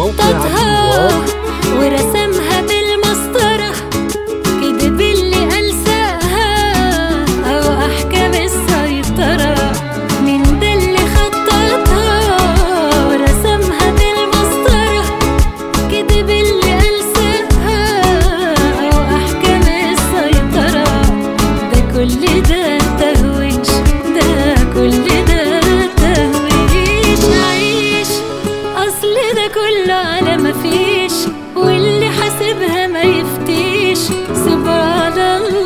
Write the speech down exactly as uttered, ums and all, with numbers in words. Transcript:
خططها ورسمها بالمسطرة، كدب اللي ألساها أو أحكام السيطرة. مين ده اللي خططها ورسمها بالمسطرة، كدب اللي ألساها أو أحكام السيطرة. ده كل ده تهويش، ده كل ده تهويش. عيش أصل ده كله على مفيش، واللي حاسبها ما يفتيش. سيب على الله